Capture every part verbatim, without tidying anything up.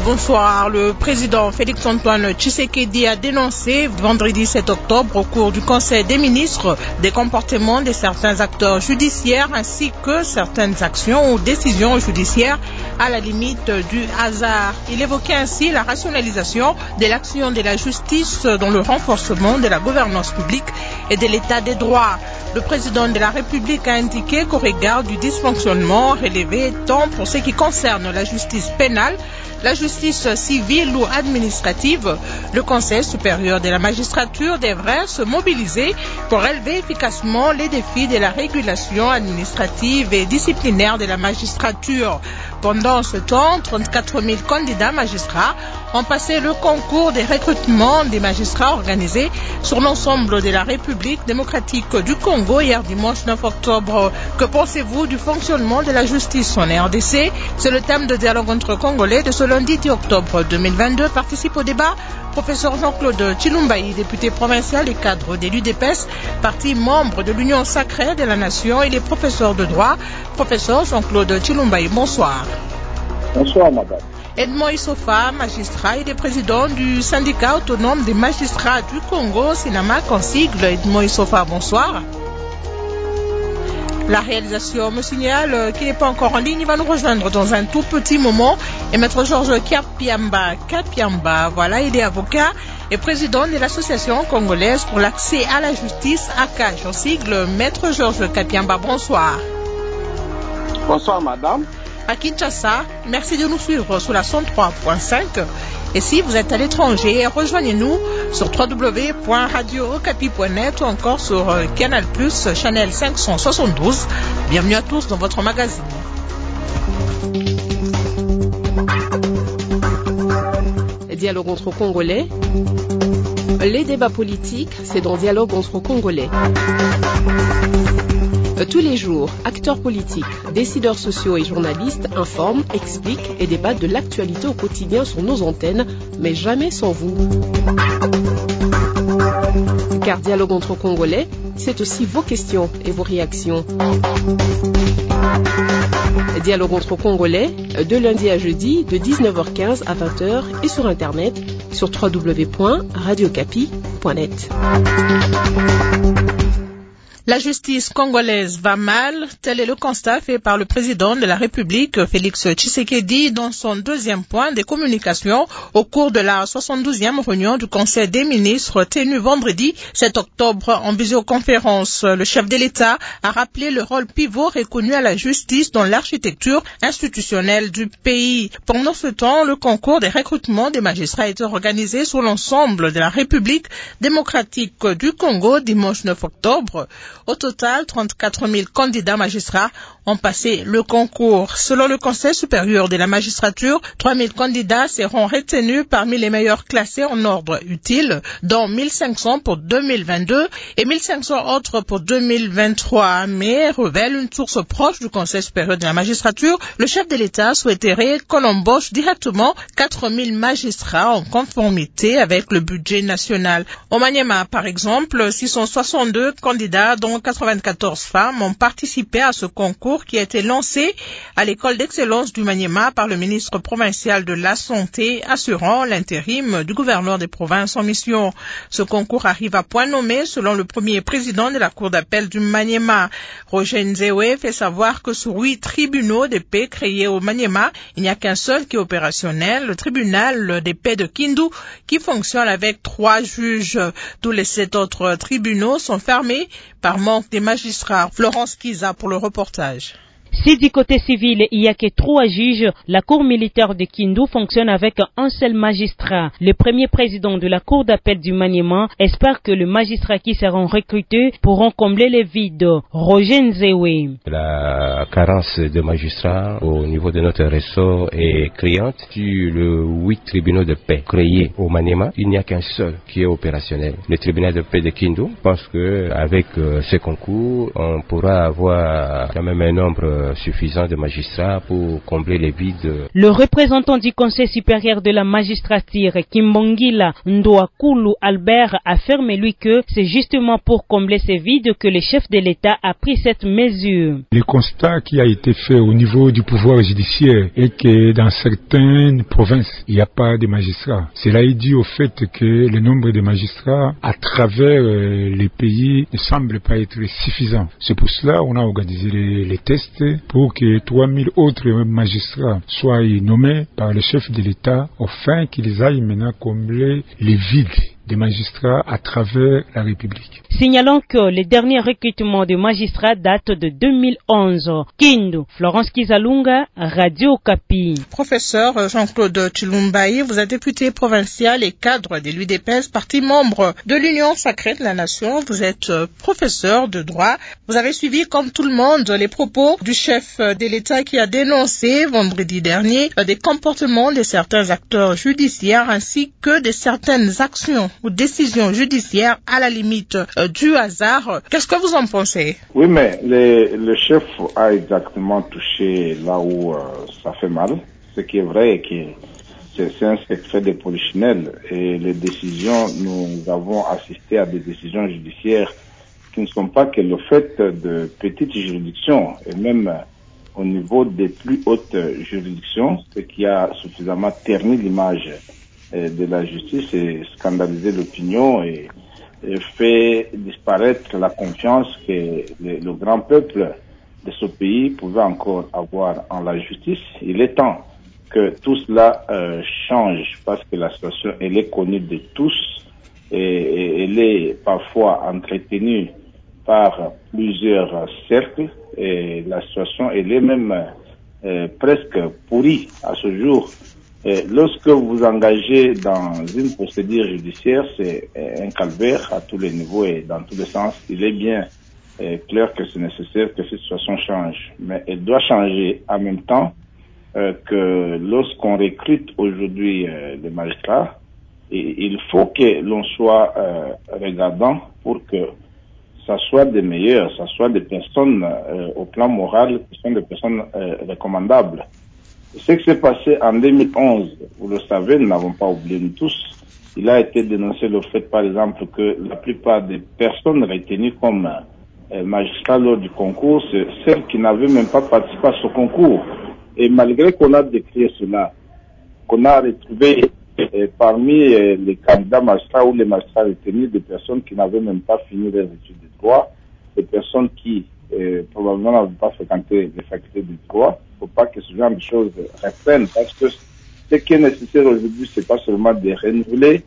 Bonsoir. Le président Félix-Antoine Tshisekedi a dénoncé vendredi sept octobre au cours du Conseil des ministres des comportements de certains acteurs judiciaires ainsi que certaines actions ou décisions judiciaires à la limite du hasard. Il évoquait ainsi la rationalisation de l'action de la justice dans le renforcement de la gouvernance publique et de l'état des droits. Le président de la République a indiqué qu'au regard du dysfonctionnement relevé tant pour ce qui concerne la justice pénale, la justice civile ou administrative, le Conseil supérieur de la magistrature devrait se mobiliser pour relever efficacement les défis de la régulation administrative et disciplinaire de la magistrature. Pendant ce temps, trente-quatre mille candidats magistrats ont passé le concours des recrutements des magistrats organisés sur l'ensemble de la République démocratique du Congo hier dimanche neuf octobre. Que pensez-vous du fonctionnement de la justice en R D C? C'est le thème de dialogue entre Congolais de ce lundi dix octobre deux mille vingt-deux. Participe au débat professeur Jean-Claude Chilumbaï, député provincial et cadre de l'U D P E S, parti membre de l'Union sacrée de la Nation. Il est professeur de droit. Professeur Jean-Claude Chilumbaï, bonsoir. Bonsoir, madame. Edmond Issofa, magistrat, il est président du syndicat autonome des magistrats du Congo, Sinamac en sigle. Edmond Issofa, bonsoir. La réalisation me signale qu'il n'est pas encore en ligne. Il va nous rejoindre dans un tout petit moment. Et maître Georges Kapiamba, Kapiamba, voilà, il est avocat et président de l'association congolaise pour l'accès à la justice, A C A J en sigle. Maître Georges Kapiamba, bonsoir. Bonsoir, madame. À Kinshasa, merci de nous suivre sur la cent trois point cinq. Et si vous êtes à l'étranger, rejoignez-nous sur w w w point radio okapi point net ou encore sur Canal plus, Channel cinq cent soixante-douze. Bienvenue à tous dans votre magazine. Dialogue entre Congolais. Les débats politiques, c'est dans Dialogue entre Congolais. Tous les jours, acteurs politiques, décideurs sociaux et journalistes informent, expliquent et débattent de l'actualité au quotidien sur nos antennes, mais jamais sans vous. Car Dialogue entre Congolais, c'est aussi vos questions et vos réactions. Dialogue entre Congolais, de lundi à jeudi, de dix-neuf heures quinze à vingt heures et sur Internet, sur w w w point radio okapi point net. La justice congolaise va mal, tel est le constat fait par le président de la République, Félix Tshisekedi, dans son deuxième point des communications au cours de la soixante-douzième réunion du Conseil des ministres tenue vendredi sept octobre en visioconférence. Le chef de l'État a rappelé le rôle pivot reconnu à la justice dans l'architecture institutionnelle du pays. Pendant ce temps, le concours des recrutements des magistrats a été organisé sur l'ensemble de la République démocratique du Congo dimanche neuf octobre. Au total, trente-quatre mille candidats magistrats ont passé le concours. Selon le Conseil supérieur de la magistrature, trois mille candidats seront retenus parmi les meilleurs classés en ordre utile, dont mille cinq cents pour deux mille vingt-deux et mille cinq cents autres pour deux mille vingt-trois. Mais, révèle une source proche du Conseil supérieur de la magistrature, le chef de l'État souhaiterait qu'on embauche directement quatre mille magistrats en conformité avec le budget national. Au Maniema, par exemple, six cent soixante-deux candidats, dont quatre-vingt-quatorze femmes, ont participé à ce concours qui a été lancé à l'école d'excellence du Maniema par le ministre provincial de la Santé, assurant l'intérim du gouverneur des provinces en mission. Ce concours arrive à point nommé selon le premier président de la cour d'appel du Maniema. Roger Nzewe fait savoir que sur huit tribunaux de paix créés au Maniema, il n'y a qu'un seul qui est opérationnel, le tribunal des paix de Kindu, qui fonctionne avec trois juges. Tous les sept autres tribunaux sont fermés par manque des magistrats. Florence Kiza pour le reportage. Si du côté civil, il n'y a que trois juges, la cour militaire de Kindu fonctionne avec un seul magistrat. Le premier président de la cour d'appel du Maniema espère que les magistrats qui seront recrutés pourront combler les vides. Roger Nzewe. La carence de magistrats au niveau de notre réseau est criante. Sur le huit tribunaux de paix créés au Maniema, il n'y a qu'un seul qui est opérationnel. Le tribunal de paix de Kindu pense qu'avec ce concours, on pourra avoir quand même un nombre euh, suffisant de magistrats pour combler les vides. Le représentant du Conseil supérieur de la magistrature, Kimbongila Ndoakulu Albert, affirme lui que c'est justement pour combler ces vides que le chef de l'État a pris cette mesure. Le constat qui a été fait au niveau du pouvoir judiciaire est que dans certaines provinces, il n'y a pas de magistrats. Cela est dû au fait que le nombre de magistrats à travers euh, les pays ne semble pas être suffisant. C'est pour cela qu'on a organisé les, les tests pour que trois mille autres magistrats soient nommés par le chef de l'État afin qu'ils aillent maintenant combler les vides des magistrats à travers la République. Signalons que le dernier recrutement de magistrats date de deux mille onze. Kindu, Florence Kizalunga, Radio Okapi. Professeur Jean-Claude Tshilumbayi, vous êtes député provincial et cadre de l'U D P S, parti membre de l'Union sacrée de la Nation. Vous êtes professeur de droit. Vous avez suivi, comme tout le monde, les propos du chef de l'État qui a dénoncé vendredi dernier des comportements de certains acteurs judiciaires ainsi que de certaines actions ou décisions judiciaires à la limite euh, du hasard. Qu'est-ce que vous en pensez? Oui, mais le, le chef a exactement touché là où euh, ça fait mal. Ce qui est vrai est que c'est, c'est un secret de polichinelle et les décisions, nous avons assisté à des décisions judiciaires qui ne sont pas que le fait de petites juridictions et même au niveau des plus hautes juridictions, ce qui a suffisamment terni l'image de la justice et scandaliser l'opinion et, et fait disparaître la confiance que le, le grand peuple de ce pays pouvait encore avoir en la justice. Il est temps que tout cela euh, change parce que la situation elle est connue de tous et, et elle est parfois entretenue par plusieurs cercles et la situation elle est même euh, presque pourrie à ce jour. Et lorsque vous vous engagez dans une procédure judiciaire, c'est un calvaire à tous les niveaux et dans tous les sens. Il est bien euh, clair que c'est nécessaire que cette situation change. Mais elle doit changer en même temps euh, que lorsqu'on recrute aujourd'hui euh, les magistrats, et il faut que l'on soit euh, regardant pour que ça soit des meilleurs, ça soit des personnes euh, au plan moral qui sont des personnes euh, recommandables. Ce qui s'est passé en deux mille onze, vous le savez, nous n'avons pas oublié nous tous. Il a été dénoncé le fait, par exemple, que la plupart des personnes retenues comme euh, magistrats lors du concours, c'est celles qui n'avaient même pas participé à ce concours. Et malgré qu'on a décrit cela, qu'on a retrouvé euh, parmi euh, les candidats magistrats ou les magistrats retenus des personnes qui n'avaient même pas fini leurs études de droit, des personnes qui euh, probablement n'avaient pas fréquenté les facultés de droit. Il ne faut pas que ce genre de choses reprennent parce que ce qui est nécessaire aujourd'hui, c'est pas seulement de renouveler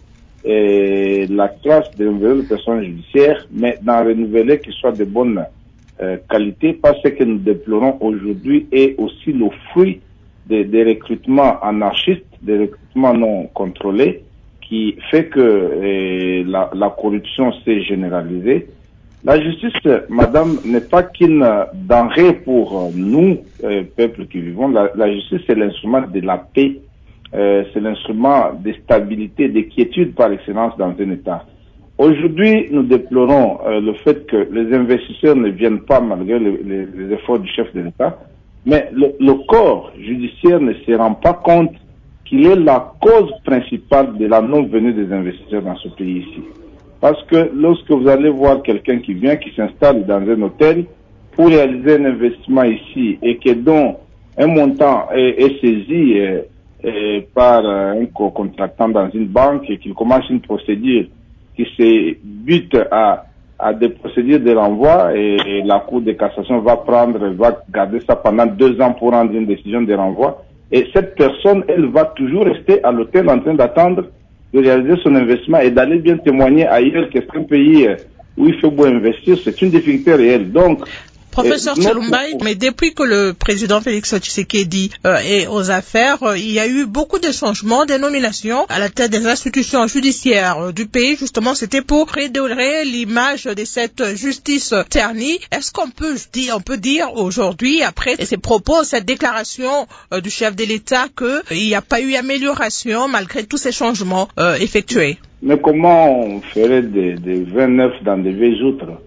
euh, la classe, de renouveler les personnes judiciaires, mais d'en renouveler qui soient de bonne euh, qualité, parce que ce que nous déplorons aujourd'hui est aussi le fruit des, des recrutements anarchistes, des recrutements non contrôlés, qui fait que euh, la, la corruption s'est généralisée. La justice, madame, n'est pas qu'une denrée pour nous, euh, peuple qui vivons. La, la justice, c'est l'instrument de la paix, euh, c'est l'instrument de stabilité, de quiétude par excellence dans un État. Aujourd'hui, nous déplorons euh, le fait que les investisseurs ne viennent pas malgré les, les, les efforts du chef de l'État, mais le, le corps judiciaire ne se rend pas compte qu'il est la cause principale de la non-venue des investisseurs dans ce pays ici. Parce que lorsque vous allez voir quelqu'un qui vient, qui s'installe dans un hôtel pour réaliser un investissement ici et que dont un montant est, est saisi euh, euh, par un co-contractant dans une banque et qu'il commence une procédure qui se bute à, à des procédures de renvoi et, et la Cour de cassation va prendre, va garder ça pendant deux ans pour rendre une décision de renvoi. Et cette personne, elle va toujours rester à l'hôtel en train d'attendre de réaliser son investissement et d'aller bien témoigner ailleurs que c'est un pays où il faut beau investir, c'est une difficulté réelle. Donc, Professeur Tshilumbayi, mais depuis que le président Félix Tshisekedi euh, est aux affaires, euh, il y a eu beaucoup de changements, des nominations à la tête des institutions judiciaires euh, du pays. Justement, c'était pour redorer l'image de cette justice ternie. Est-ce qu'on peut dire, on peut dire aujourd'hui, après ces propos, cette déclaration euh, du chef de l'État, qu'il n'y a pas eu amélioration malgré tous ces changements euh, effectués? Mais comment on ferait des, des vingt-neuf dans des vieilles outres?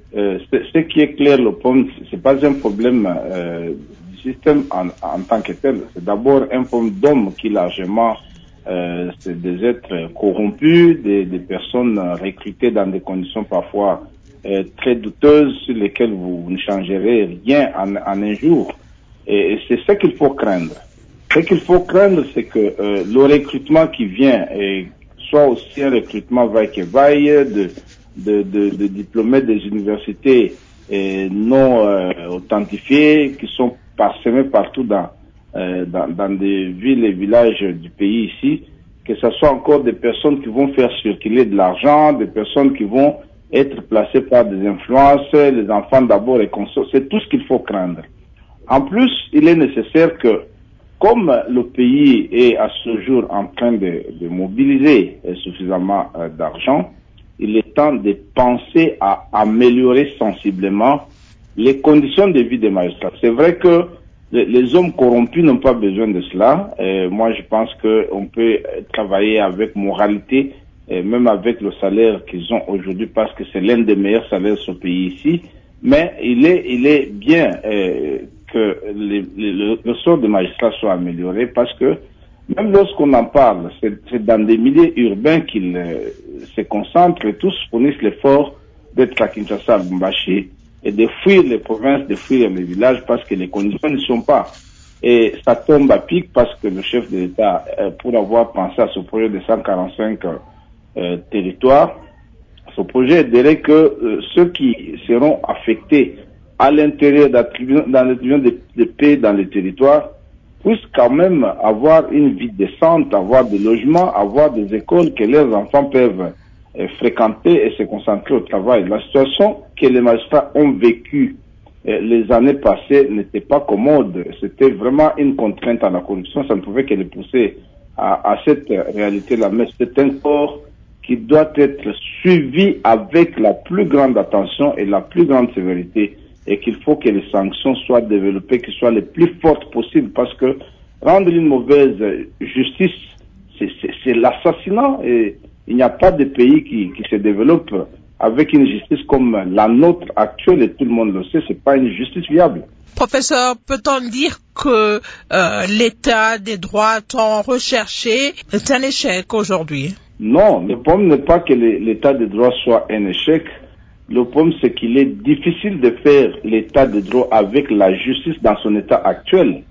euh, ce qui est clair, le problème, c'est pas un problème euh, du système en, en tant que tel. C'est d'abord un problème d'hommes qui largement, euh, c'est des êtres corrompus, des, des personnes recrutées dans des conditions parfois euh, très douteuses sur lesquelles vous, vous ne changerez rien en, en un jour. Et, et c'est ce qu'il faut craindre. Ce qu'il faut craindre, c'est que euh, le recrutement qui vient, et soit aussi un recrutement vaille-que-vaille de, de, de, de diplômés des universités et non euh, authentifiés, qui sont parsemés partout dans, euh, dans, dans des villes et villages du pays ici, que ce soit encore des personnes qui vont faire circuler de l'argent, des personnes qui vont être placées par des influences, les enfants d'abord et consorts, c'est tout ce qu'il faut craindre. En plus, il est nécessaire que, comme le pays est à ce jour en train de, de mobiliser suffisamment euh, d'argent, il est temps de penser à améliorer sensiblement les conditions de vie des magistrats. C'est vrai que les, les hommes corrompus n'ont pas besoin de cela. Et moi, je pense qu'on peut travailler avec moralité, et même avec le salaire qu'ils ont aujourd'hui, parce que c'est l'un des meilleurs salaires de ce pays ici. Mais il est, il est bien euh, que les, les, le, le sort des magistrats soit amélioré, parce que même lorsqu'on en parle, c'est dans des milieux urbains qu'ils euh, se concentrent et tous fournissent l'effort d'être à Kinshasa, à Lubumbashi, et de fuir les provinces, de fuir les villages, parce que les conditions ne sont pas. Et ça tombe à pic parce que le chef de l'État, euh, pour avoir pensé à ce projet de cent quarante-cinq euh, territoires, ce projet dirait que euh, ceux qui seront affectés à l'intérieur dans l'attribution des, des pays dans les territoires puissent quand même avoir une vie décente, avoir des logements, avoir des écoles que leurs enfants peuvent euh, fréquenter et se concentrer au travail. La situation que les magistrats ont vécue euh, les années passées n'était pas commode. C'était vraiment une contrainte à la corruption. Ça ne pouvait que les pousser à, à cette réalité-là. Mais c'est un corps qui doit être suivi avec la plus grande attention et la plus grande sévérité, et qu'il faut que les sanctions soient développées, qu'elles soient les plus fortes possibles, parce que rendre une mauvaise justice, c'est l'assassinat, et il n'y a pas de pays qui, qui se développe avec une justice comme la nôtre actuelle, et tout le monde le sait, c'est pas une justice viable. Professeur, peut-on dire que euh, l'état des droits tant recherché est un échec aujourd'hui? Non, le problème n'est pas que l'état des droits soit un échec. Le problème, c'est qu'il est difficile de faire l'état des droits avec la justice dans son état actuel.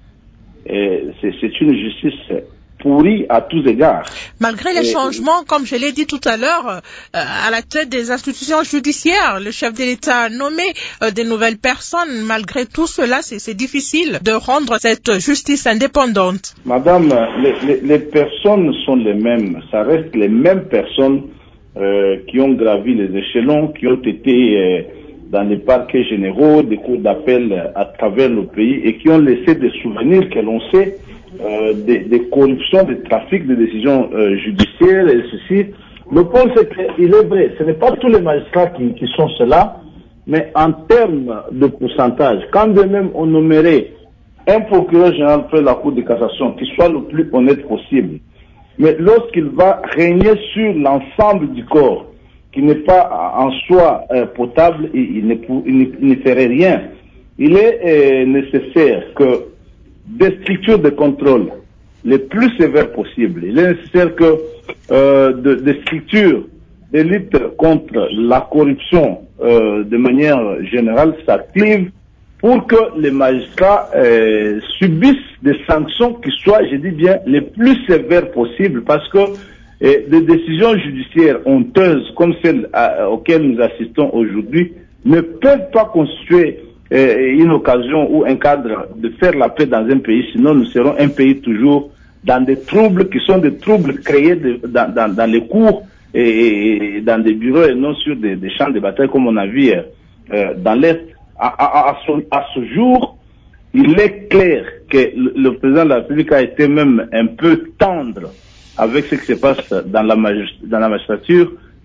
C'est une justice pourrie à tous égards. Malgré les et, changements, comme je l'ai dit tout à l'heure, euh, à la tête des institutions judiciaires, le chef de l'État a nommé euh, des nouvelles personnes. Malgré tout cela, c'est difficile de rendre cette justice indépendante. Madame, les, les, les personnes sont les mêmes. Ça reste les mêmes personnes euh, qui ont gravi les échelons, qui ont été euh, dans les parquets généraux, des cours d'appel à travers le pays, et qui ont laissé des souvenirs que l'on sait Euh, des, des corruptions, des trafics, des décisions euh, judiciaires et ceci. Le point, c'est qu'il est vrai, ce n'est pas tous les magistrats qui, qui sont cela, mais en termes de pourcentage, quand de même on nommerait un procureur général près de la Cour de cassation qui soit le plus honnête possible, mais lorsqu'il va régner sur l'ensemble du corps, qui n'est pas en soi euh, potable, il, il, ne, il, il ne ferait rien. Il est euh, nécessaire que des structures de contrôle les plus sévères possibles. Il est nécessaire que euh, de, des structures de lutte contre la corruption euh, de manière générale s'activent pour que les magistrats euh, subissent des sanctions qui soient, je dis bien, les plus sévères possibles, parce que euh, des décisions judiciaires honteuses comme celles à, auxquelles nous assistons aujourd'hui ne peuvent pas constituer une occasion ou un cadre de faire la paix dans un pays, sinon nous serons un pays toujours dans des troubles qui sont des troubles créés de, dans, dans, dans les cours et, et dans des bureaux et non sur des, des champs de bataille comme on a vu euh, dans l'Est. À, à, à, ce, à ce jour, il est clair que le, le président de la République a été même un peu tendre avec ce qui se passe dans la, dans la magistrature.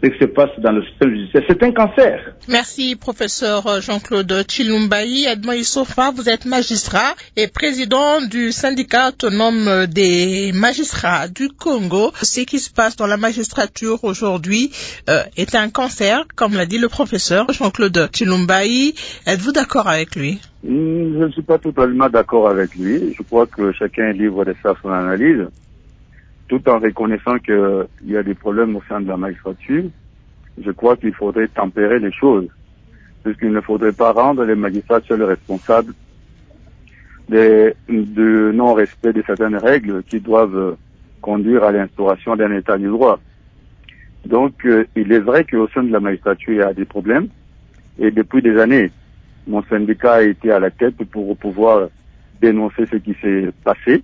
ce qui se passe dans le système judiciaire. C'est un cancer. Merci, professeur Jean-Claude Tshilumbayi. Edmond Issofa, vous êtes magistrat et président du syndicat autonome des magistrats du Congo. Ce qui se passe dans la magistrature aujourd'hui euh, est un cancer, comme l'a dit le professeur Jean-Claude Tshilumbayi. Êtes-vous d'accord avec lui? Je ne suis pas totalement d'accord avec lui. Je crois que chacun est libre de faire son analyse, tout en reconnaissant qu'il y a des problèmes au sein de la magistrature. Je crois qu'il faudrait tempérer les choses, puisqu'il ne faudrait pas rendre les magistrats seuls responsables de, de non-respect de certaines règles qui doivent conduire à l'instauration d'un état du droit. Donc, euh, il est vrai qu'au sein de la magistrature, il y a des problèmes, et depuis des années, mon syndicat a été à la tête pour pouvoir dénoncer ce qui s'est passé.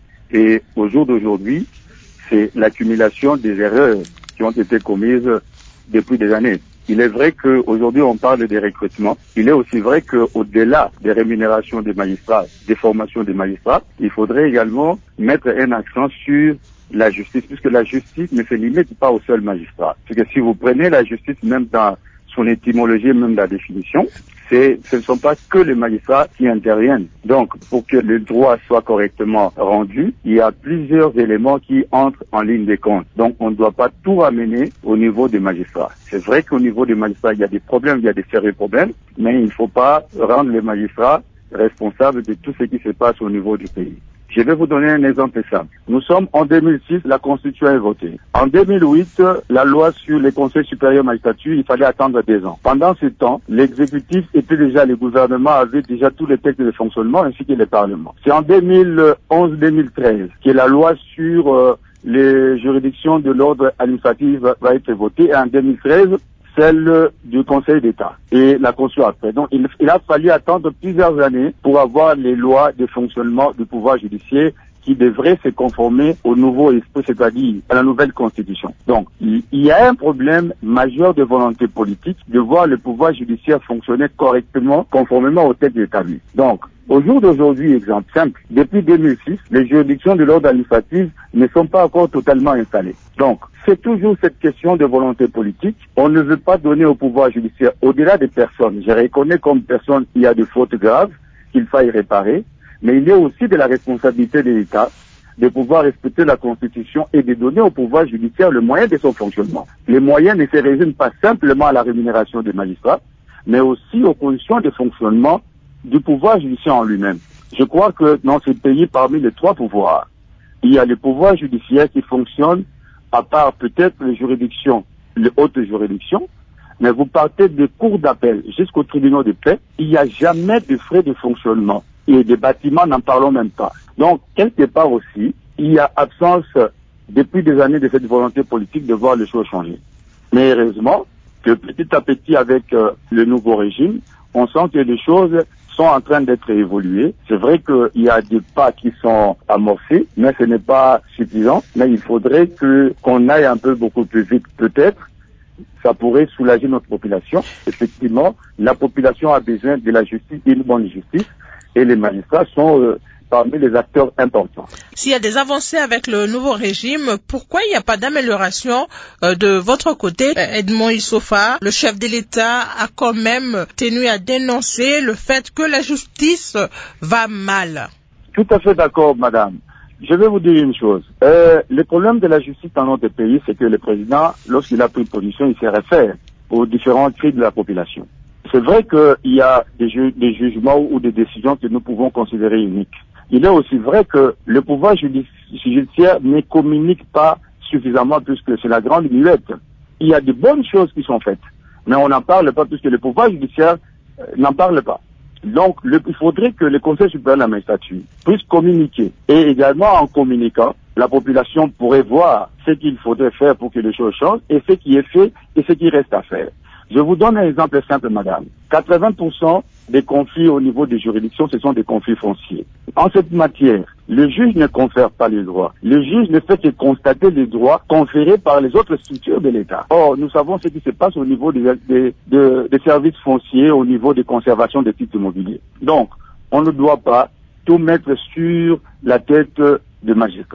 Et au jour d'aujourd'hui, c'est l'accumulation des erreurs qui ont été commises depuis des années. Il est vrai qu'aujourd'hui, on parle des recrutements. Il est aussi vrai qu'au-delà des rémunérations des magistrats, des formations des magistrats, il faudrait également mettre un accent sur la justice, puisque la justice ne se limite pas aux seuls magistrats. Parce que si vous prenez la justice, même dans son étymologie, même la définition, c'est, ce ne sont pas que les magistrats qui interviennent. Donc, pour que le droit soit correctement rendu, il y a plusieurs éléments qui entrent en ligne de compte. Donc, on ne doit pas tout ramener au niveau des magistrats. C'est vrai qu'au niveau des magistrats, il y a des problèmes, il y a des sérieux problèmes, mais il ne faut pas rendre les magistrats responsables de tout ce qui se passe au niveau du pays. Je vais vous donner un exemple simple. Nous sommes en deux mille six, la Constitution est votée. En deux mille huit, la loi sur les conseils supérieurs de magistrature, il fallait attendre deux ans. Pendant ce temps, l'exécutif était déjà, le gouvernement avait déjà tous les textes de fonctionnement ainsi que les parlements. C'est en deux mille onze deux mille treize que la loi sur euh, les juridictions de l'ordre administratif va, va être votée et en deux mille treize, celle du Conseil d'État et la Constitution après. Donc, il, il a fallu attendre plusieurs années pour avoir les lois de fonctionnement du pouvoir judiciaire qui devraient se conformer au nouveau esprit, c'est-à-dire à la nouvelle Constitution. Donc, il, il y a un problème majeur de volonté politique de voir le pouvoir judiciaire fonctionner correctement, conformément au texte établi. Donc, au jour d'aujourd'hui, exemple simple, depuis deux mille six, les juridictions de l'ordre administratif ne sont pas encore totalement installées. Donc, c'est toujours cette question de volonté politique. On ne veut pas donner au pouvoir judiciaire, au-delà des personnes. Je reconnais comme personne, il y a des fautes graves qu'il faille réparer, mais il y a aussi de la responsabilité de l'État de pouvoir respecter la Constitution et de donner au pouvoir judiciaire le moyen de son fonctionnement. Les moyens ne se résument pas simplement à la rémunération des magistrats, mais aussi aux conditions de fonctionnement du pouvoir judiciaire en lui-même. Je crois que dans ce pays, parmi les trois pouvoirs, il y a le pouvoir judiciaire qui fonctionne à part peut-être les juridictions, les hautes juridictions, mais vous partez des cours d'appel jusqu'aux tribunaux de paix, il n'y a jamais de frais de fonctionnement. Et des bâtiments, n'en parlons même pas. Donc, quelque part aussi, il y a absence, depuis des années, de cette volonté politique de voir les choses changer. Mais heureusement que petit à petit, avec euh, le nouveau régime, on sent que les choses sont en train d'être évoluées. C'est vrai qu'il y a des pas qui sont amorcés, mais ce n'est pas suffisant. Mais il faudrait que qu'on aille un peu beaucoup plus vite, peut-être. Ça pourrait soulager notre population. Effectivement, la population a besoin de la justice, d'une bonne justice, et les magistrats sont euh, parmi les acteurs importants. S'il y a des avancées avec le nouveau régime, pourquoi il n'y a pas d'amélioration euh, de votre côté? Edmond Issofa, le chef de l'État, a quand même tenu à dénoncer le fait que la justice va mal. Tout à fait d'accord, madame. Je vais vous dire une chose. Euh, le problème de la justice dans notre pays, c'est que le président, lorsqu'il a pris position, il se réfère aux différents cris de la population. C'est vrai qu'il y a des, ju des jugements ou des décisions que nous pouvons considérer uniques. Il est aussi vrai que le pouvoir judiciaire ne communique pas suffisamment puisque c'est la grande muette. Il y a de bonnes choses qui sont faites, mais on n'en parle pas puisque le pouvoir judiciaire euh, n'en parle pas. Donc, le, il faudrait que le Conseil supérieur de la magistrature puisse communiquer. Et également, en communiquant, la population pourrait voir ce qu'il faudrait faire pour que les choses changent et ce qui est fait et ce qui reste à faire. Je vous donne un exemple simple, madame. quatre-vingts pour cent des conflits au niveau des juridictions, ce sont des conflits fonciers. En cette matière, le juge ne confère pas les droits. Le juge ne fait que constater les droits conférés par les autres structures de l'État. Or, nous savons ce qui se passe au niveau des, des, des, des services fonciers, au niveau des conservations des titres immobiliers. Donc, on ne doit pas tout mettre sur la tête des magistrats.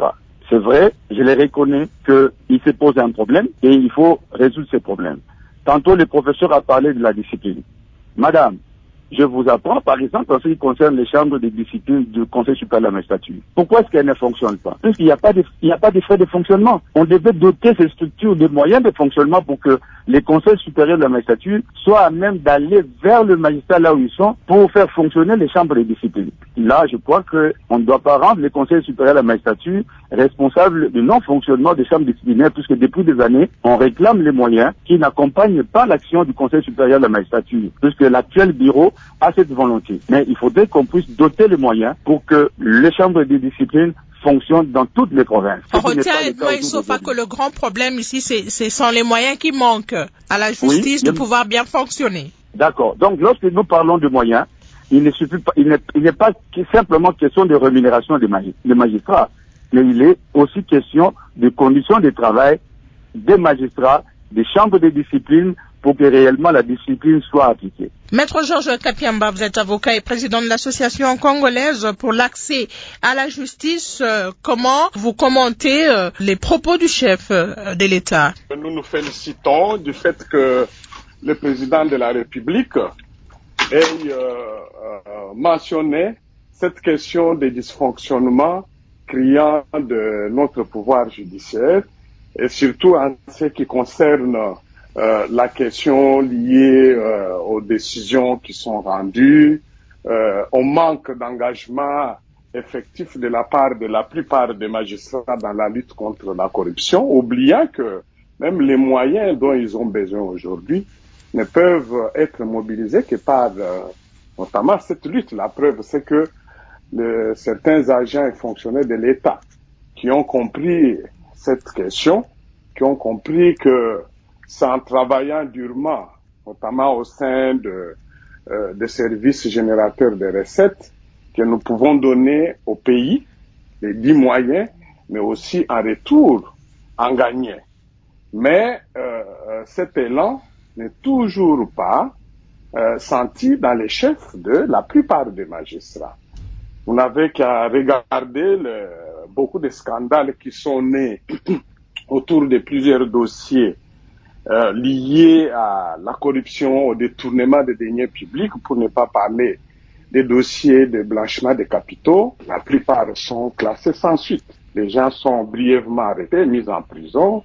c'est vrai, je les reconnais qu'il se pose un problème et il faut résoudre ces problèmes. Tantôt, le professeur a parlé de la discipline. Madame, je vous apprends, par exemple, en ce qui concerne les chambres de discipline du Conseil supérieur de la magistrature. Pourquoi est-ce qu'elles ne fonctionnent pas? Parce qu'il n'y a pas de, il n'y a pas de frais de fonctionnement. On devait doter ces structures de moyens de fonctionnement pour que les conseils supérieurs de la magistrature soient à même d'aller vers le magistrat là où ils sont pour faire fonctionner les chambres de discipline. Là, je crois qu'on ne doit pas rendre les conseils supérieurs de la magistrature responsables du non-fonctionnement des chambres disciplinaires, puisque depuis des années, on réclame les moyens qui n'accompagnent pas l'action du Conseil supérieur de la magistrature, puisque l'actuel bureau a cette volonté. Mais il faudrait qu'on puisse doter les moyens pour que les chambres de discipline fonctionnent dans toutes les provinces. On retient, Edmond Issouffa, que le grand problème ici, c'est, ce sont les moyens qui manquent à la justice oui, de pouvoir bien fonctionner. D'accord. Donc, lorsque nous parlons de moyens, il ne suffit pas, il n'est, il n'est pas simplement question de rémunération des, magis, des magistrats, mais il est aussi question de conditions de travail des magistrats, des chambres de discipline, pour que réellement la discipline soit appliquée. Maître Georges Kapiamba, vous êtes avocat et président de l'association congolaise pour l'accès à la justice. Comment vous commentez les propos du chef de l'État? Nous nous félicitons du fait que le président de la République ait euh, mentionné cette question des dysfonctionnements criants de notre pouvoir judiciaire, et surtout en ce qui concerne Euh, la question liée euh, aux décisions qui sont rendues, euh, au manque d'engagement effectif de la part de la plupart des magistrats dans la lutte contre la corruption, oubliant que même les moyens dont ils ont besoin aujourd'hui ne peuvent être mobilisés que par euh, notamment cette lutte. La preuve, c'est que le, certains agents et fonctionnaires de l'État qui ont compris cette question, qui ont compris que c'est en travaillant durement, notamment au sein de, euh, des services générateurs de recettes, que nous pouvons donner au pays les dix moyens, mais aussi en retour en gagner. Mais euh, cet élan n'est toujours pas euh, senti dans les chefs de la plupart des magistrats. Vous n'avez qu'à regarder le, beaucoup de scandales qui sont nés autour de plusieurs dossiers Euh, liés à la corruption, au détournement des deniers publics, pour ne pas parler des dossiers de blanchiment des capitaux. La plupart sont classés sans suite. Les gens sont brièvement arrêtés, mis en prison,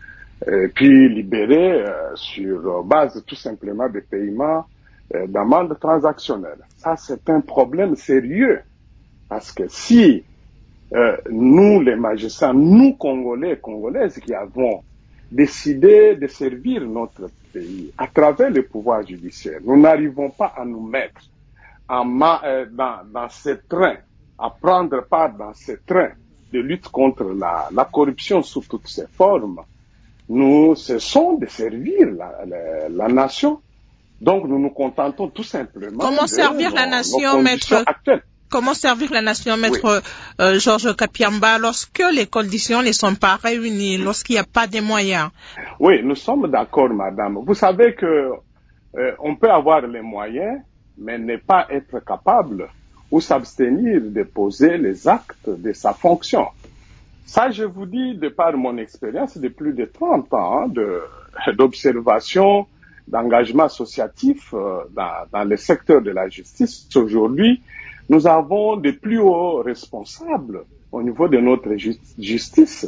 et puis libérés euh, sur base tout simplement des paiements euh, d'amendes transactionnelles. Ça, c'est un problème sérieux, parce que si euh, nous, les magistrats, nous, Congolais et Congolaises, qui avons décider de servir notre pays à travers le pouvoir judiciaire, nous n'arrivons pas à nous mettre en ma, euh, dans, dans ce train, à prendre part dans ce train de lutte contre la, la corruption sous toutes ses formes. Nous cessons de servir la, la, la nation. Donc nous nous contentons tout simplement Comment de servir nos, la nation, nos conditions maître actuelles. Comment servir la nation, maître oui. euh, Georges Kapiamba, lorsque les conditions ne sont pas réunies, lorsqu'il n'y a pas de moyens? Oui, nous sommes d'accord, madame. Vous savez que euh, on peut avoir les moyens, mais ne pas être capable ou s'abstenir de poser les actes de sa fonction. Ça, je vous dis, de par mon expérience de plus de trente ans hein, de, d'observation, d'engagement associatif euh, dans, dans le secteur de la justice, aujourd'hui, nous avons des plus hauts responsables au niveau de notre ju- justice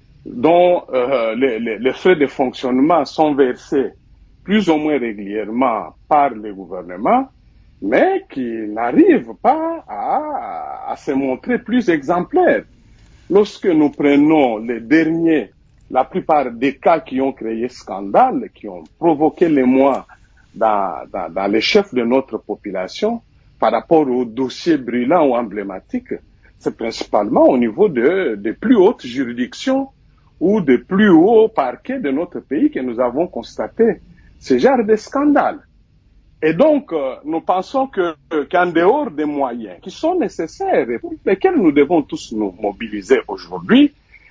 dont euh, les, les, les frais de fonctionnement sont versés plus ou moins régulièrement par le gouvernement, mais qui n'arrivent pas à, à se montrer plus exemplaires. Lorsque nous prenons les derniers, la plupart des cas qui ont créé scandale, qui ont provoqué l'émoi dans, dans, dans les chefs de notre population, par rapport aux dossiers brûlants ou emblématiques, c'est principalement au niveau de, des plus hautes juridictions ou des plus hauts parquets de notre pays que nous avons constaté ce genre de scandale. Et donc, euh, nous pensons que, qu'en dehors des moyens qui sont nécessaires et pour lesquels nous devons tous nous mobiliser aujourd'hui,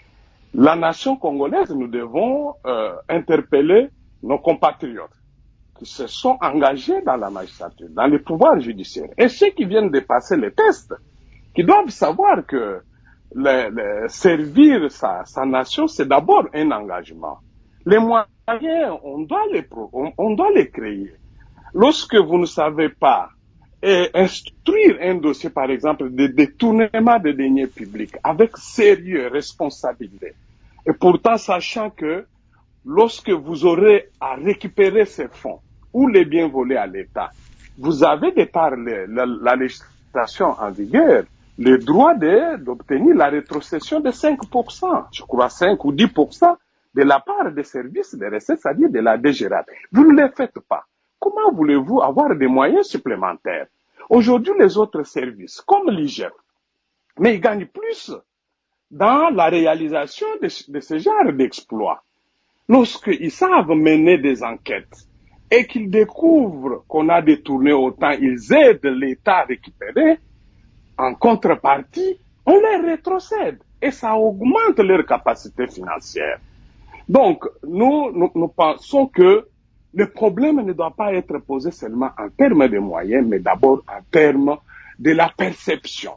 la nation congolaise, nous devons euh, interpeller nos compatriotes qui se sont engagés dans la magistrature, dans le pouvoir judiciaire, et ceux qui viennent de passer les tests, qui doivent savoir que le, le, servir sa, sa nation, c'est d'abord un engagement. Les moyens, on doit les, on, on doit les créer. Lorsque vous ne savez pas et instruire un dossier, par exemple, de détournement de deniers publics avec sérieux, responsabilité, et pourtant sachant que lorsque vous aurez à récupérer ces fonds ou les biens volés à l'État, vous avez de par le, la, la législation en vigueur le droit de, d'obtenir la rétrocession de cinq pour cent, je crois cinq ou dix pour cent de la part des services de recettes, c'est-à-dire de la D G R A D. Vous ne le faites pas. Comment voulez-vous avoir des moyens supplémentaires? Aujourd'hui, les autres services, comme l'I G E F, mais ils gagnent plus dans la réalisation de, de ce genre d'exploits. Lorsqu'ils savent mener des enquêtes et qu'ils découvrent qu'on a détourné autant, ils aident l'État à récupérer, en contrepartie, on les rétrocède et ça augmente leur capacité financière. Donc, nous, nous, nous pensons que le problème ne doit pas être posé seulement en termes de moyens, mais d'abord en termes de la perception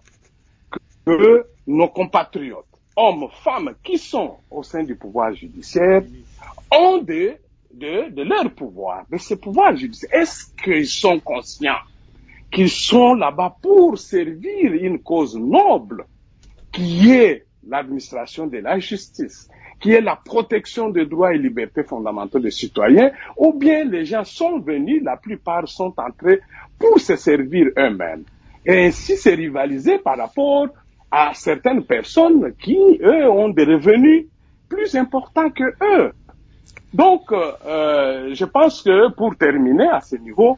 que nos compatriotes, hommes, femmes, qui sont au sein du pouvoir judiciaire, ont de, de, de leur pouvoir, de ce pouvoir judiciaire. Est-ce qu'ils sont conscients qu'ils sont là-bas pour servir une cause noble, qui est l'administration de la justice, qui est la protection des droits et libertés fondamentaux des citoyens, ou bien les gens sont venus, la plupart sont entrés pour se servir eux-mêmes. Et ainsi, c'est rivalisé par rapport à certaines personnes qui, eux, ont des revenus plus importants que eux. Donc, euh, je pense que pour terminer à ce niveau,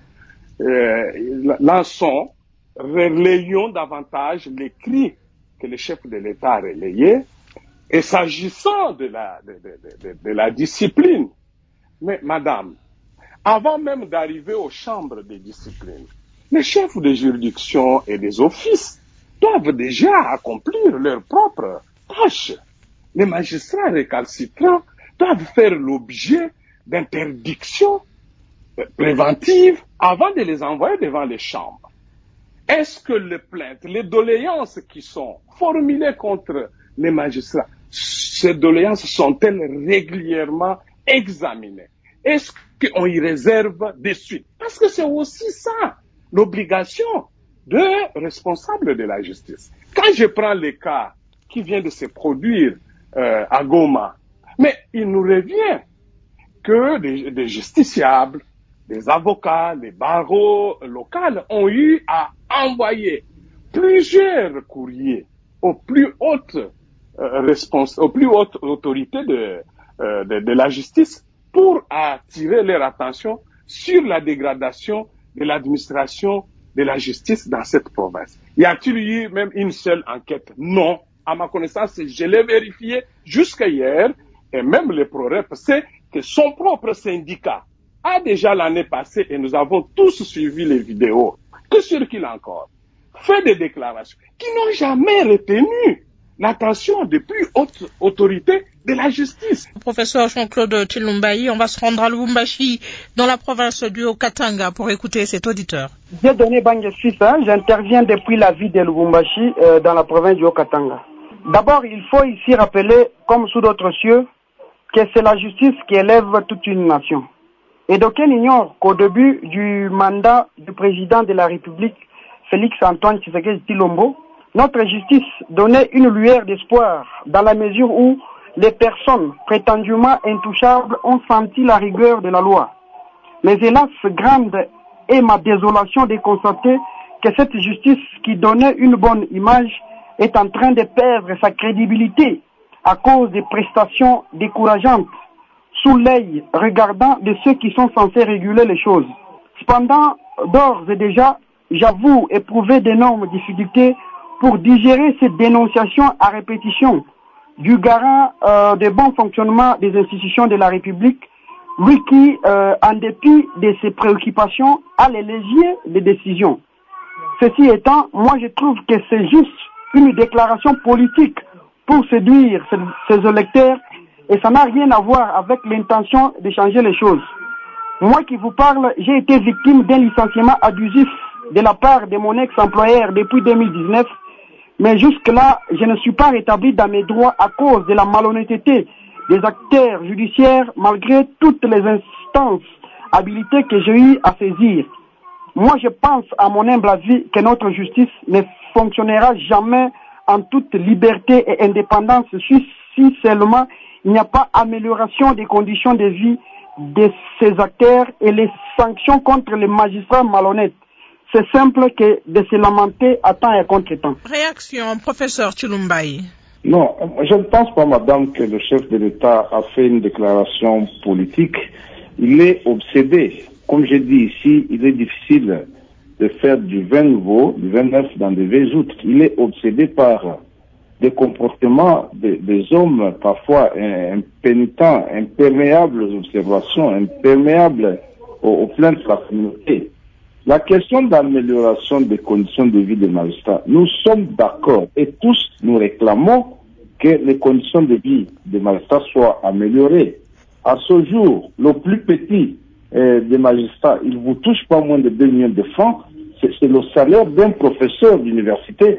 euh, lançons, relayons davantage les cris que le chef de l'État a relayés. Et s'agissant de la, de, de, de, de la discipline, mais madame, avant même d'arriver aux chambres de discipline, les chefs de juridiction et des offices doivent déjà accomplir leurs propres tâches. Les magistrats récalcitrants doivent faire l'objet d'interdictions préventives avant de les envoyer devant les chambres. Est-ce que les plaintes, les doléances qui sont formulées contre les magistrats, ces doléances sont-elles régulièrement examinées? Est-ce qu'on y réserve des suites? Parce que c'est aussi ça, l'obligation de responsable de la justice. Quand je prends le cas qui vient de se produire euh, à Goma, mais il nous revient que des, des justiciables, des avocats, les barreaux locaux ont eu à envoyer plusieurs courriers aux plus hautes euh, respons- aux plus hautes autorités de, euh, de, de la justice pour attirer leur attention sur la dégradation de l'administration de la justice dans cette province. Y a-t-il eu même une seule enquête? Non. À ma connaissance, je l'ai vérifié jusqu'à hier, et même le ProRep sait que son propre syndicat a déjà l'année passée, et nous avons tous suivi les vidéos, que circulent encore, fait des déclarations qui n'ont jamais retenu l'attention des plus hautes autorités de la justice. Professeur Jean-Claude Tshilumbayi, on va se rendre à Lubumbashi, dans la province du Haut-Katanga, pour écouter cet auditeur. J'ai donné Bangessis, hein, j'interviens depuis la ville de Lubumbashi, euh, dans la province du Haut-Katanga. D'abord, il faut ici rappeler, comme sous d'autres cieux, que c'est la justice qui élève toute une nation. Et d'aucuns ignorent qu'au début du mandat du président de la République, Félix Antoine Tshisekedi Tshilombo, notre justice donnait une lueur d'espoir dans la mesure où les personnes prétendument intouchables ont senti la rigueur de la loi. Mais hélas, grande est ma désolation de constater que cette justice qui donnait une bonne image est en train de perdre sa crédibilité à cause des prestations décourageantes sous l'œil regardant de ceux qui sont censés réguler les choses. Cependant, d'ores et déjà, j'avoue éprouver d'énormes difficultés pour digérer ces dénonciations à répétition du garant euh, de bon fonctionnement des institutions de la République, lui qui, euh, en dépit de ses préoccupations, a les légiers des décisions. Ceci étant, moi je trouve que c'est juste une déclaration politique pour séduire ses électeurs et ça n'a rien à voir avec l'intention de changer les choses. Moi qui vous parle, j'ai été victime d'un licenciement abusif de la part de mon ex-employeur depuis deux mille dix-neuf. Mais jusque-là, je ne suis pas rétabli dans mes droits à cause de la malhonnêteté des acteurs judiciaires malgré toutes les instances habilitées que j'ai eu à saisir. Moi, je pense, à mon humble avis, que notre justice ne fonctionnera jamais en toute liberté et indépendance si, si seulement il n'y a pas amélioration des conditions de vie de ces acteurs et les sanctions contre les magistrats malhonnêtes. C'est simple que de se lamenter à temps et à contre-temps. Réaction, professeur Chilumbaï. Non, je ne pense pas, madame, que le chef de l'État a fait une déclaration politique. Il est obsédé. Comme j'ai dit ici, il est difficile de faire du vin nouveau, du vin neuf dans des vieilles outres. Il est obsédé par des comportements des, des hommes parfois impénitents, imperméables aux observations, imperméables aux, aux plaintes de la communauté. La question d'amélioration des conditions de vie des magistrats, nous sommes d'accord et tous nous réclamons que les conditions de vie des magistrats soient améliorées. À ce jour, le plus petit euh, des magistrats, il ne vous touche pas moins de deux millions de francs, c'est le salaire d'un professeur d'université.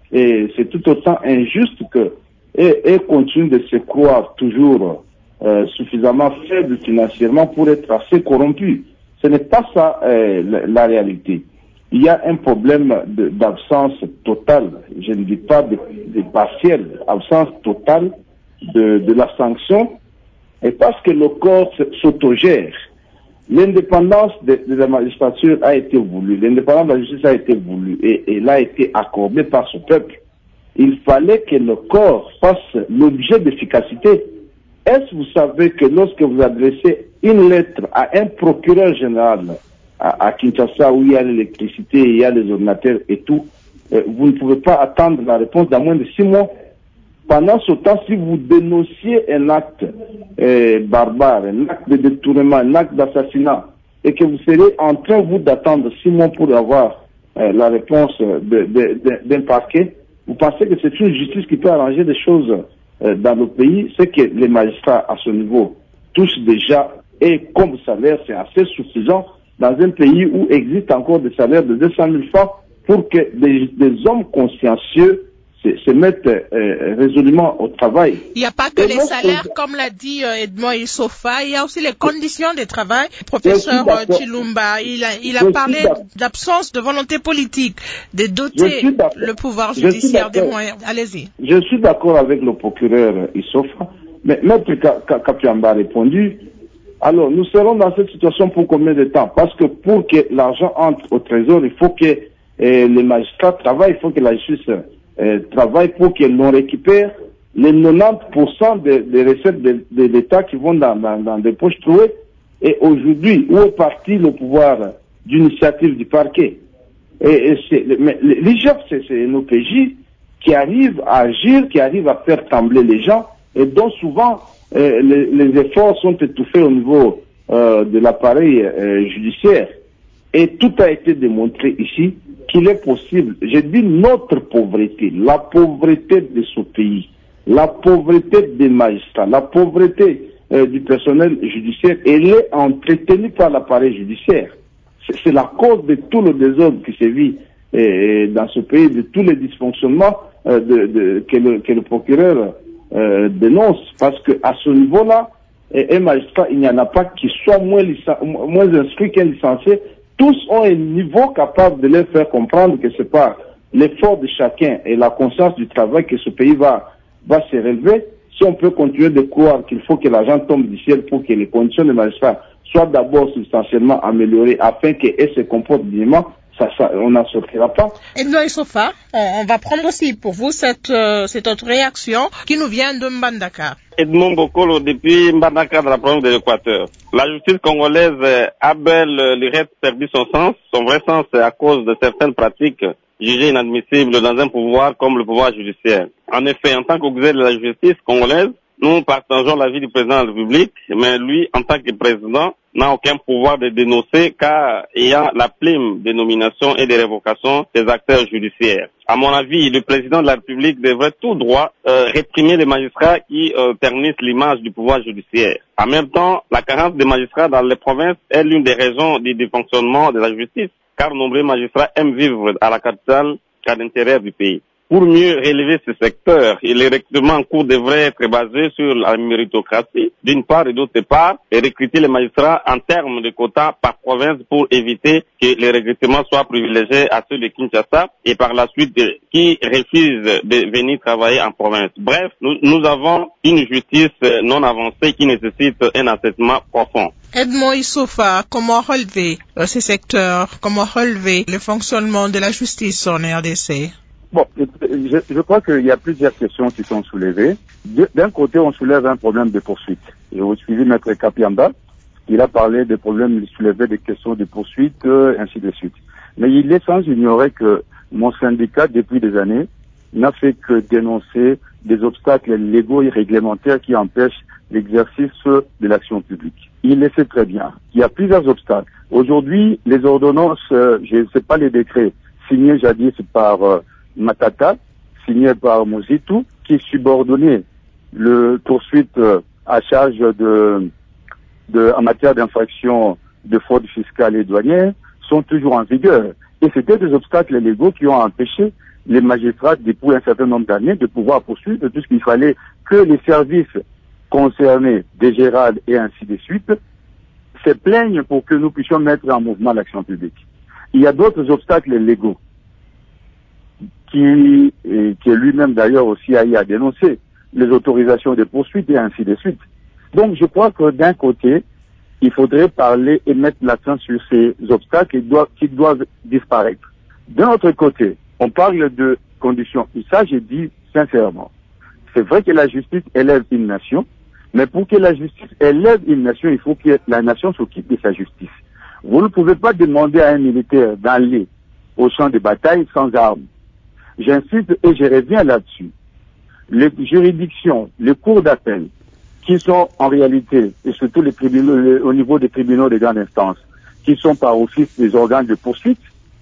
Et c'est tout autant injuste que, et, et continue de se croire toujours euh, suffisamment faible financièrement pour être assez corrompu. Ce n'est pas ça euh, la, la réalité. Il y a un problème d'absence totale, je ne dis pas de, de partielle, absence totale de, de la sanction, et parce que le corps s'autogère. L'indépendance de, de la magistrature a été voulue, l'indépendance de la justice a été voulue et, et elle a été accordée par ce peuple. Il fallait que le corps fasse l'objet d'efficacité. Est-ce que vous savez que lorsque vous adressez une lettre à un procureur général à, à Kinshasa où il y a l'électricité, il y a les ordinateurs et tout, euh, vous ne pouvez pas attendre la réponse dans moins de six mois. Pendant ce temps, si vous dénonciez un acte euh, barbare, un acte de détournement, un acte d'assassinat, et que vous serez en train, vous, d'attendre six mois pour avoir euh, la réponse d'un parquet, vous pensez que c'est une justice qui peut arranger des choses euh, dans le pays? C'est que les magistrats, à ce niveau, touchent déjà, et comme salaire, c'est assez suffisant dans un pays où existe encore des salaires de deux cent mille francs pour que des, des hommes consciencieux Se, se mettent euh, résolument au travail. Il n'y a pas que et les salaires, on... comme l'a dit euh, Edmond Issofa, il y a aussi les conditions de travail. Professeur Chilumba, il a, il a parlé d'absence de volonté politique, de doter le pouvoir judiciaire des moyens. Allez-y. Je suis d'accord avec le procureur Issofa, mais Maître Kapiamba a répondu, alors nous serons dans cette situation pour combien de temps? Parce que pour que l'argent entre au trésor, il faut que euh, les magistrats travaillent, il faut que la justice Euh, travaille pour que l'on récupère les quatre-vingt-dix pour cent des de recettes de, de l'État qui vont dans, dans, dans des poches trouées. Et aujourd'hui, où est parti le pouvoir d'initiative du parquet? Et, et l'I G F, c'est un O P J qui arrive à agir, qui arrive à faire trembler les gens, et dont souvent euh, les, les efforts sont étouffés au niveau euh, de l'appareil euh, judiciaire. Et tout a été démontré ici qu'il est possible, je dis notre pauvreté, la pauvreté de ce pays, la pauvreté des magistrats, la pauvreté euh, du personnel judiciaire, elle est entretenue par l'appareil judiciaire. C'est la cause de tout le désordre qui se vit euh, dans ce pays, de tous les dysfonctionnements euh, de, de, que, le, que le procureur euh, dénonce, parce qu'à ce niveau-là, un magistrat, il n'y en a pas qui soit moins, moins instruit qu'un licencié. Tous ont un niveau capable de leur faire comprendre que c'est pas l'effort de chacun et la conscience du travail que ce pays va, va se relever. Si on peut continuer de croire qu'il faut que l'argent tombe du ciel pour que les conditions des magistrats soient d'abord substantiellement améliorées afin qu'elles se comportent dignement, ça, ça, on n'en sortira pas. Edmond Issofa, on, on va prendre aussi pour vous cette, euh, cette autre réaction qui nous vient de Mbandaka. Edmond Bokolo, depuis Mbandaka de la province de l'Équateur. La justice congolaise a bel lurette perdu son sens, son vrai sens à cause de certaines pratiques jugées inadmissibles dans un pouvoir comme le pouvoir judiciaire. En effet, en tant qu'auxiliaire de la justice congolaise, nous partageons l'avis du président de la République, mais lui, en tant que président, n'a aucun pouvoir de dénoncer car il y a la prime de nomination et de révocation des acteurs judiciaires. À mon avis, le président de la République devrait tout droit euh, réprimer les magistrats qui euh, ternissent l'image du pouvoir judiciaire. En même temps, la carence des magistrats dans les provinces est l'une des raisons du défonctionnement de la justice, car nombreux magistrats aiment vivre à la capitale qu'à l'intérieur du pays. pour mieux relever ce secteur. Et le recrutement en cours devrait être basé sur la méritocratie, d'une part, et d'autre part, et recruter les magistrats en termes de quotas par province pour éviter que les recrutements soient privilégiés à ceux de Kinshasa et par la suite de, qui refusent de venir travailler en province. Bref, nous, nous avons une justice non avancée qui nécessite un assessment profond. Edmond Issoufa, comment relever euh, ces secteurs, comment relever le fonctionnement de la justice en R D C? Bon, je, je crois qu'il y a plusieurs questions qui sont soulevées. D'un côté, on soulève un problème de poursuite. Et vous suivez Maître Kapiamba, il a parlé des problèmes, il soulevait des questions de poursuite, euh, ainsi de suite. Mais il est sans ignorer que mon syndicat, depuis des années, n'a fait que dénoncer des obstacles légaux et réglementaires qui empêchent l'exercice de l'action publique. Il le sait très bien. Il y a plusieurs obstacles. Aujourd'hui, les ordonnances, euh, je ne sais pas les décrets, signés jadis par euh, Matata, signés par Mozitu, qui subordonnait le poursuite euh, à charge de, de, en matière d'infraction de fraude fiscale et douanière, sont toujours en vigueur. Et c'était des obstacles légaux qui ont empêché les magistrats, depuis un certain nombre d'années, de pouvoir poursuivre, puisqu'il fallait que les services concernés, des Gérald et ainsi de suite, se plaignent pour que nous puissions mettre en mouvement l'action publique. Il y a d'autres obstacles légaux qui, et, qui lui-même d'ailleurs aussi a eu à dénoncer, les autorisations de poursuite et ainsi de suite. Donc je crois que d'un côté, il faudrait parler et mettre l'accent sur ces obstacles qui doivent, qui doivent disparaître. D'un autre côté, on parle de conditions. Et ça, j'ai dit sincèrement. C'est vrai que la justice élève une nation, mais pour que la justice élève une nation, il faut que la nation s'occupe de sa justice. Vous ne pouvez pas demander à un militaire d'aller au champ de bataille sans armes. J'insiste et je reviens là-dessus. Les juridictions, les cours d'appel, qui sont en réalité, et surtout les tribunaux, les, au niveau des tribunaux de grande instance, qui sont par office des organes de poursuite,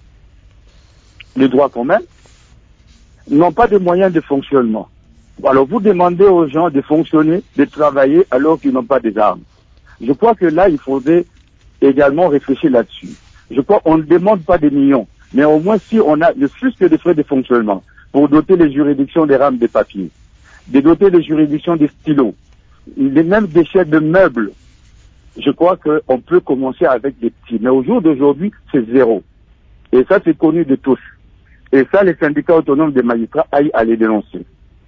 le droit commun, n'ont pas de moyens de fonctionnement. Alors vous demandez aux gens de fonctionner, de travailler alors qu'ils n'ont pas des armes. Je crois que là, il faudrait également réfléchir là-dessus. Je crois qu'on ne demande pas des millions, mais au moins si on a le plus que des frais de fonctionnement pour doter les juridictions des rames de papier, de doter les juridictions des stylos, les mêmes déchets de meubles, je crois qu'on peut commencer avec des petits. Mais au jour d'aujourd'hui, c'est zéro. Et ça, c'est connu de tous. Et ça, les syndicats autonomes des magistrats aillent à les dénoncer.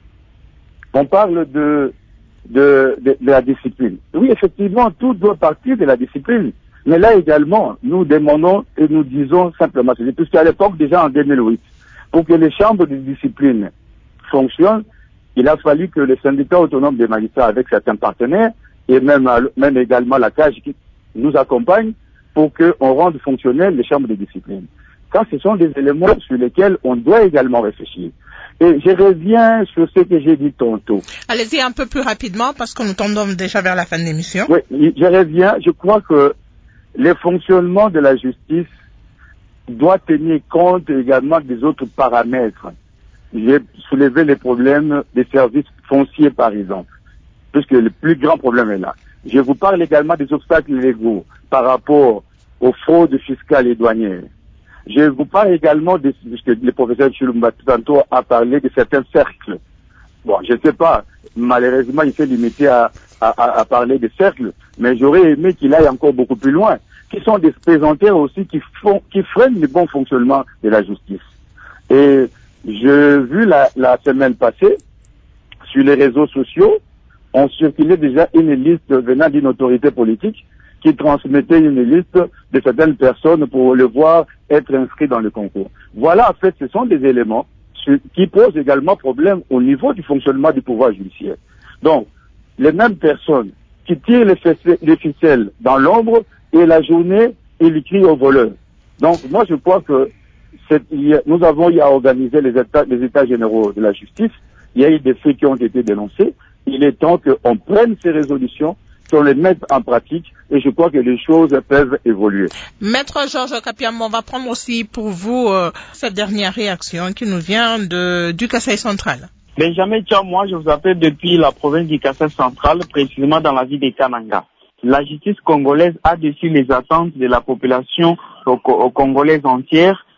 On parle de, de, de, de la discipline. Oui, effectivement, tout doit partir de la discipline. Mais là également, nous demandons et nous disons simplement, puisqu'à l'époque, déjà en deux mille huit, pour que les chambres de discipline fonctionnent, il a fallu que les syndicats autonomes des magistrats, avec certains partenaires, et même, même également la C A G qui nous accompagne, pour qu'on rende fonctionnelles les chambres de discipline. Ça, ce sont des éléments sur lesquels on doit également réfléchir. Et je reviens sur ce que j'ai dit tantôt. Allez-y un peu plus rapidement, parce que nous tendons déjà vers la fin de l'émission. Oui, je reviens. Je crois que le fonctionnement de la justice doit tenir compte également des autres paramètres. J'ai soulevé les problèmes des services fonciers, par exemple, puisque le plus grand problème est là. Je vous parle également des obstacles légaux par rapport aux fraudes fiscales et douanières. Je vous parle également, de, puisque le professeur Chilumba tantôt a parlé de certains cercles. Bon, je ne sais pas, malheureusement, il s'est limité à, à, à parler de cercles, mais j'aurais aimé qu'il aille encore beaucoup plus loin, qui sont des présentaires aussi qui font, qui freinent le bon fonctionnement de la justice. Et j'ai vu la, la semaine passée, sur les réseaux sociaux, on circulait déjà une liste venant d'une autorité politique qui transmettait une liste de certaines personnes pour le voir être inscrit dans le concours. Voilà, en fait, ce sont des éléments qui posent également problème au niveau du fonctionnement du pouvoir judiciaire. Donc, les mêmes personnes qui tirent les, les ficelles dans l'ombre et la journée, ils crient aux voleurs. Donc, moi, je crois que nous avons eu à organiser les états, les états généraux de la justice. Il y a eu des faits qui ont été dénoncés. Il est temps qu'on prenne ces résolutions, qu'on les mette en pratique, et je crois que les choses peuvent évoluer. Maître Georges Kapiamba, on va prendre aussi pour vous euh, cette dernière réaction qui nous vient de, du Kasaï central. Benjamin Tchao, moi je vous appelle depuis la province du Kasaï central, précisément dans la ville de Kananga. La justice congolaise a déçu les attentes de la population congolaise entière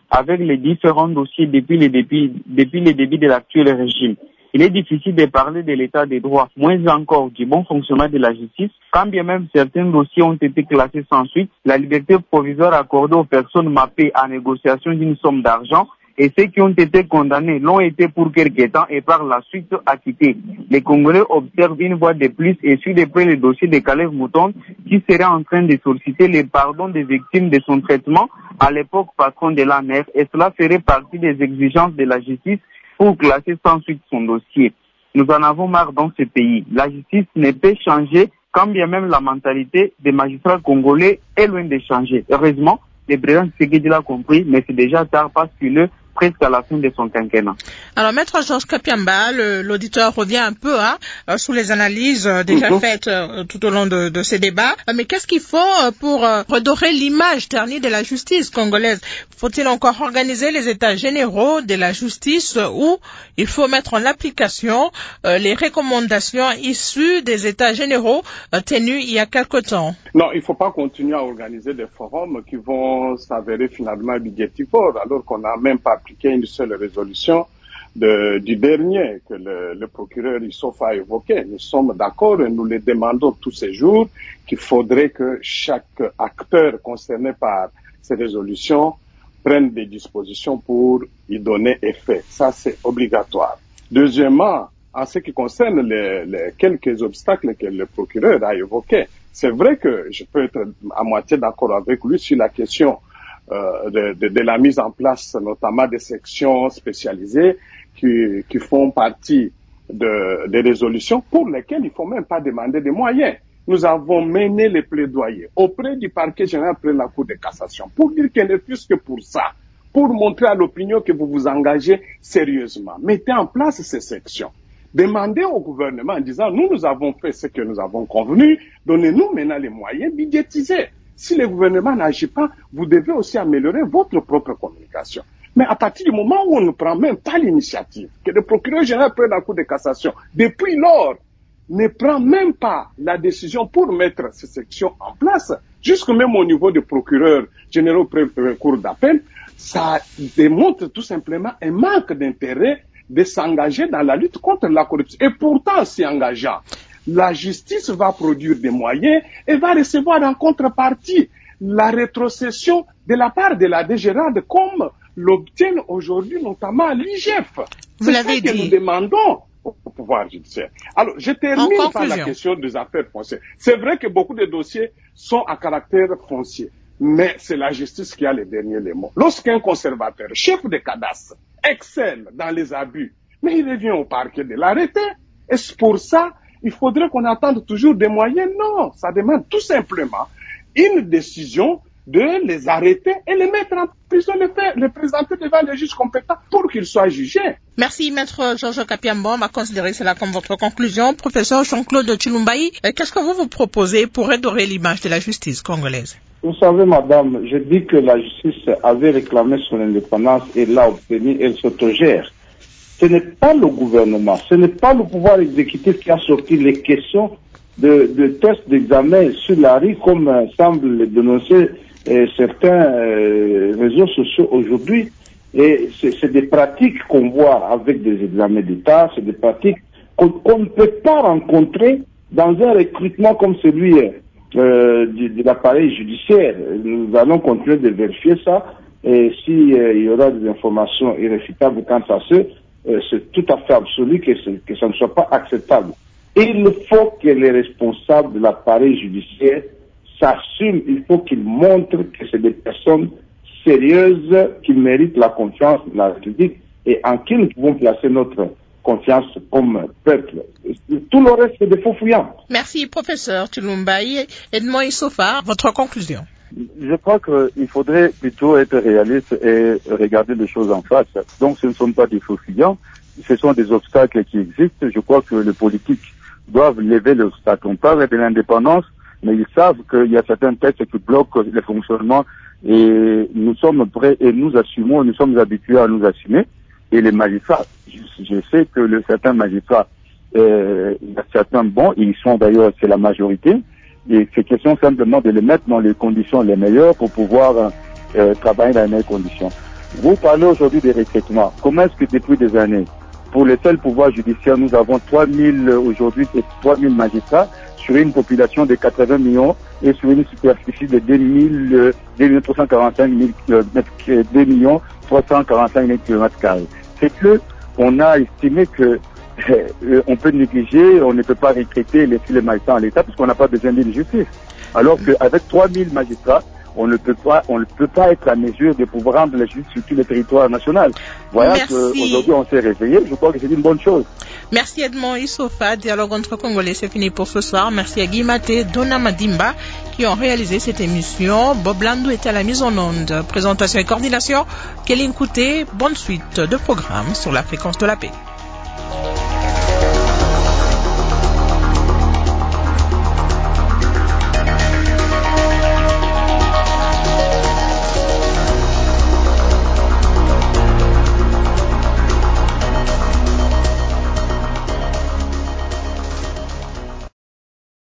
avec les différents dossiers depuis les débuts, depuis les débuts de l'actuel régime. Il est difficile de parler de l'état des droits, moins encore du bon fonctionnement de la justice, quand bien même certains dossiers ont été classés sans suite, la liberté provisoire accordée aux personnes mappées en négociation d'une somme d'argent et ceux qui ont été condamnés l'ont été pour quelque temps et par la suite acquittés. Les Congolais observent une fois de plus et suivent de près le dossier de Kalev Mouton qui serait en train de solliciter le pardon des victimes de son traitement à l'époque patron de l'A N F et cela ferait partie des exigences de la justice pour classer sans suite son dossier. Nous en avons marre dans ce pays. La justice ne peut changer quand bien même la mentalité des magistrats congolais est loin de changer. Heureusement, le président Tshisekedi l'a compris, mais c'est déjà tard parce qu'il est presque à la fin de son quinquennat. Alors, Maître Georges Kapiamba, l'auditeur revient un peu hein, sous les analyses euh, déjà mm-hmm. faites euh, tout au long de, de ces débats. Euh, mais qu'est-ce qu'il faut euh, pour euh, redorer l'image ternie de la justice congolaise? Faut-il encore organiser les états généraux de la justice euh, ou il faut mettre en application euh, les recommandations issues des états généraux euh, tenus il y a quelque temps? Non, il ne faut pas continuer à organiser des forums qui vont s'avérer finalement budgétivores alors qu'on n'a même pas appliqué une seule résolution de, du dernier que le, le procureur Issouf a évoqué. Nous sommes d'accord et nous le demandons tous ces jours qu'il faudrait que chaque acteur concerné par ces résolutions prenne des dispositions pour y donner effet. Ça, c'est obligatoire. Deuxièmement, en ce qui concerne les, les quelques obstacles que le procureur a évoqués, c'est vrai que je peux être à moitié d'accord avec lui sur la question euh, de, de, de la mise en place notamment des sections spécialisées qui, qui font partie de, des résolutions pour lesquelles il ne faut même pas demander des moyens. Nous avons mené les plaidoyers auprès du parquet général près de la Cour de cassation pour dire qu'il n'est plus que pour ça, pour montrer à l'opinion que vous vous engagez sérieusement. Mettez en place ces sections. Demandez au gouvernement en disant, nous, nous avons fait ce que nous avons convenu, donnez-nous maintenant les moyens budgétisés. Si le gouvernement n'agit pas, vous devez aussi améliorer votre propre communication. Mais à partir du moment où on ne prend même pas l'initiative, que le procureur général près de la Cour de cassation, depuis lors, ne prend même pas la décision pour mettre ces sections en place, jusque même au niveau des procureurs généraux près de la Cour d'appel, ça démontre tout simplement un manque d'intérêt de s'engager dans la lutte contre la corruption. Et pourtant, s'y engageant, la justice va produire des moyens et va recevoir en contrepartie la rétrocession de la part de la D G R A D comme l'obtiennent aujourd'hui notamment l'I G F. Vous l'avez dit. C'est ça que nous demandons au pouvoir judiciaire. Alors, je termine par la question des affaires foncières. C'est vrai que beaucoup de dossiers sont à caractère foncier, mais c'est la justice qui a les derniers mots. Lorsqu'un conservateur, chef de cadastre, excelle dans les abus, mais il revient au parquet de l'arrêter. Est-ce pour ça il faudrait qu'on attende toujours des moyens? Non, ça demande tout simplement une décision de les arrêter et les mettre en prison, les, faire, les présenter devant les juges compétents pour qu'ils soient jugés. Merci, Maître Georges Kapiamba. On va considérer cela comme votre conclusion. Professeur Jean-Claude Tshilumbayi, qu'est-ce que vous vous proposez pour redorer l'image de la justice congolaise? Vous savez, madame, je dis que la justice avait réclamé son indépendance et l'a obtenue, elle s'autogère. Ce n'est pas le gouvernement, ce n'est pas le pouvoir exécutif qui a sorti les questions de, de tests d'examen sur la rue, comme euh, semble le dénoncer euh, certains euh, réseaux sociaux aujourd'hui. Et c'est des pratiques qu'on voit avec des examens d'État, c'est des pratiques qu'on qu'on ne peut pas rencontrer dans un recrutement comme celui euh, de, de l'appareil judiciaire. Nous allons continuer de vérifier ça, et s'il euh, y aura des informations irréfutables quant à ce, euh, c'est tout à fait absolu que, que ça ne soit pas acceptable. Et il faut que les responsables de l'appareil judiciaire s'assument, il faut qu'ils montrent que c'est des personnes sérieuses qui méritent la confiance de la République et en qui nous pouvons placer notre confiance comme peuple. Tout le reste, c'est des faux fuyants. Merci, professeur Tshilumbayi. Edmond Issoufar, votre conclusion? Je crois qu'il faudrait plutôt être réaliste et regarder les choses en face. Donc, ce ne sont pas des faux fuyants, ce sont des obstacles qui existent. Je crois que les politiques doivent lever l'obstacle. On parle de l'indépendance, mais ils savent qu'il y a certains textes qui bloquent le fonctionnement et nous sommes prêts et nous assumons, nous sommes habitués à nous assumer. Et les magistrats, je, je sais que le, certains magistrats, euh, il y a certains bons, et ils sont d'ailleurs, c'est la majorité, et c'est question simplement de les mettre dans les conditions les meilleures pour pouvoir euh, travailler dans les meilleures conditions. Vous parlez aujourd'hui des recrutements. Comment est-ce que depuis des années, pour le seul pouvoir judiciaire, nous avons trois mille aujourd'hui, c'est trois mille magistrats sur une population de quatre-vingts millions et sur une superficie de deux mille trois cent quarante-cinq mille kilomètres carrés. C'est que on a estimé que euh, on peut négliger, on ne peut pas recruter et laisser les magistrats en l'état parce qu'on n'a pas besoin d'une justice. Alors qu'avec trois mille magistrats, on ne peut pas, on ne peut pas être à mesure de pouvoir rendre la justice sur tout le territoire national. Voilà qu'aujourd'hui on s'est réveillé. Je crois que c'est une bonne chose. Merci Edmond Issofa. Dialogue entre Congolais, c'est fini pour ce soir. Merci à Guy Maté, Donna Madimba qui ont réalisé cette émission. Bob Landou était à la mise en onde. Présentation et coordination, Kéline Kouté. Bonne suite de programmes sur la fréquence de la paix.